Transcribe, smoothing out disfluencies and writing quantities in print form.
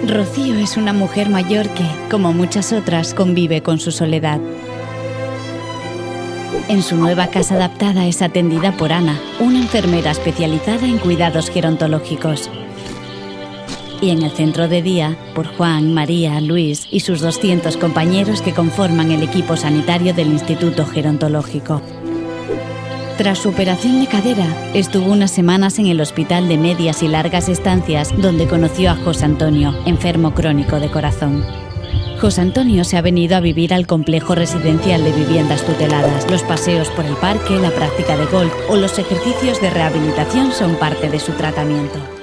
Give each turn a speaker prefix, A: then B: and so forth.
A: Rocío es una mujer mayor que, como muchas otras, convive con su soledad. En su nueva casa adaptada es atendida por Ana, una enfermera especializada en cuidados gerontológicos. Y en el centro de día, por Juan, María, Luis y sus 200 compañeros que conforman el equipo sanitario del Instituto Gerontológico. Tras su operación de cadera, estuvo unas semanas en el hospital de medias y largas estancias donde conoció a José Antonio, enfermo crónico de corazón. José Antonio se ha venido a vivir al complejo residencial de viviendas tuteladas. Los paseos por el parque, la práctica de golf o los ejercicios de rehabilitación son parte de su tratamiento.